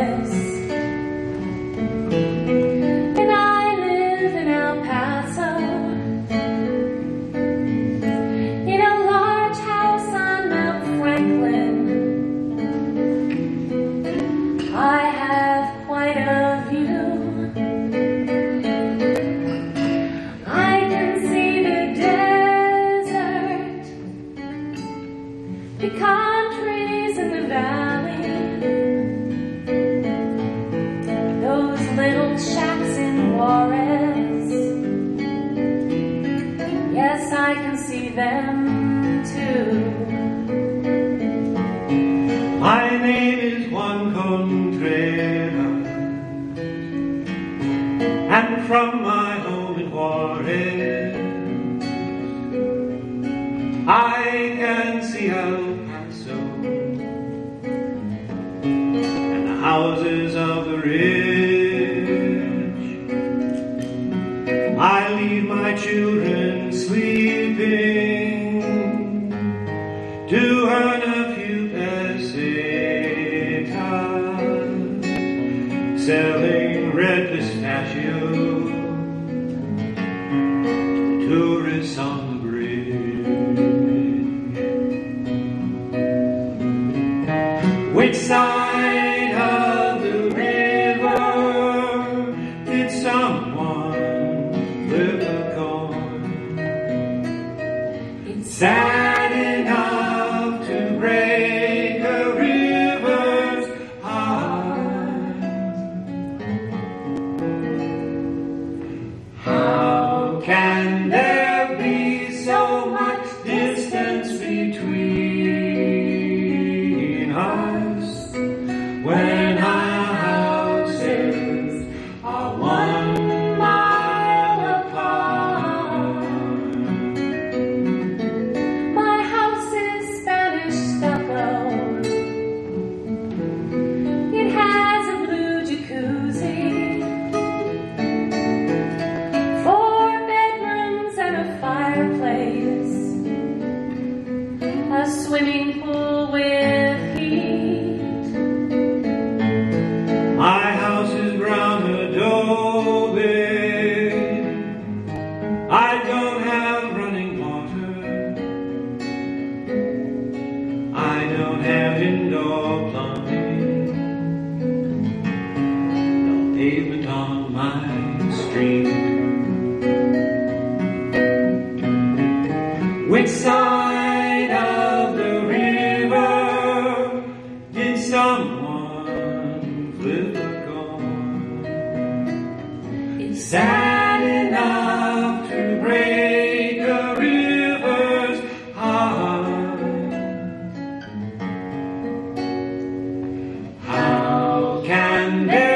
Paris. And I live in El Paso, in a large house on Mount Franklin. I have quite a view. I can see the desert, pecan trees in the valley, those little shacks in Juarez. Yes, I can see them too. My name is Juan Contreras, and from my home in Juarez, I can see El Paso and the houses of the rich. I leave my children sleeping to earn a few pesetas, selling red pistachios to tourists on the bridge. Which side of the river did someone flip a coin? It's sad enough to break a river's heart. How can there be so much distance between us when our houses are 1 mile apart? My house is Spanish stucco. It has a blue jacuzzi, 4 bedrooms and a fireplace, a swimming pool with heat. My house is brown adobe. I don't have running water. I don't have indoor plumbing. No pavement on my street. Which side of the river did someone flip a coin? It's sad enough to break a river's heart. How can there